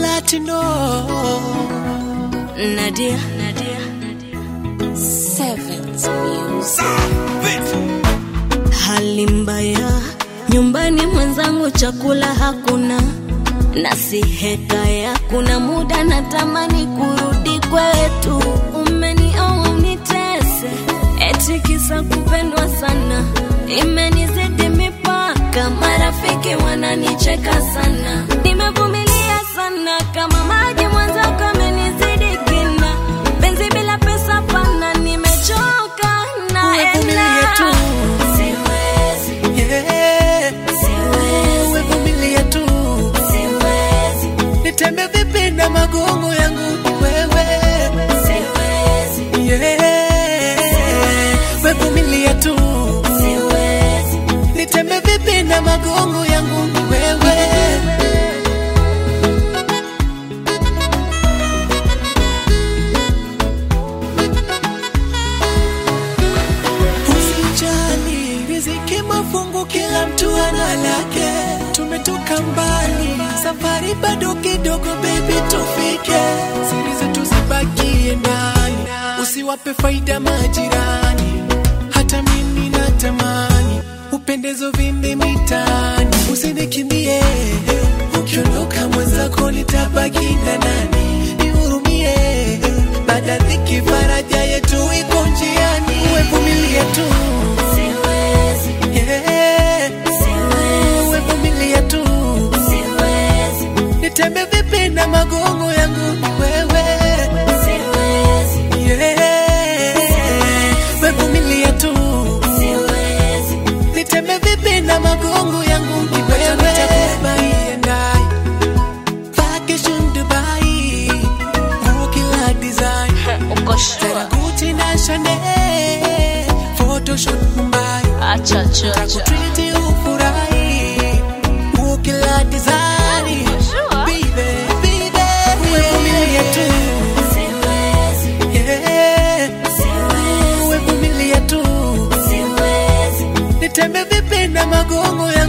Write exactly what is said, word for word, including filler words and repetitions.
Latino. Nadia, Nadia, Sevens Music. Hali mbaya nyumbani mwenzangu, chakula hakuna, nasi hekaya, kuna muda natamani kurudi kwetu. Umenioa unitese, eti kisa kupendwa sana, imenizidi mipaka, marafiki wananicheka sana. Nimevumilia sana kama maji, mwenzako amenizidi kina, penzi bila pesa pana, nimechoka na ela. Siwezi, Yeah. siwezi, Wevumilia tu. siwezi, Nitembe vipi na magongo yangu wewe. siwezi, Yeah. Wevumilia tu. siwezi. Nitembe vipi na magongo yangu wewe. Usijali, riziki mafungu, kila mtu ana lake. Tumetoka mbali, safari bado kidogo, baby tufike. Siri zetu zibakie ndani, usiwape faida majirani. Hata mimi natamani upendezo vimbi mitaani. Usinikimbie, ukiondoka mwenzako nitabaki na nani? Nihurumie, baada dhiki faraja yetu iko njiani. Wevumilie tu. Siwezi, Yeah. siwezi, Wevumilie tu. siwezi, Nitembe vipi na magongo yangu wewe. siwezi, Yeah. Wevumilie tu. siwezi. Nitembe vipi na magongo yangu wewe. Dubai and I, vacation Dubai, nguo kila design, Uko sure? Gucci na Chanel, photoshoot Mumbai. Acha chocha. Treat ufurahi, nguo kila design. Sure? Baby, baby, wevumilie tu. Siwezi, Yeah. siwezi, Wevumilie tu. siwezi, Nitembe vipi na magongo ya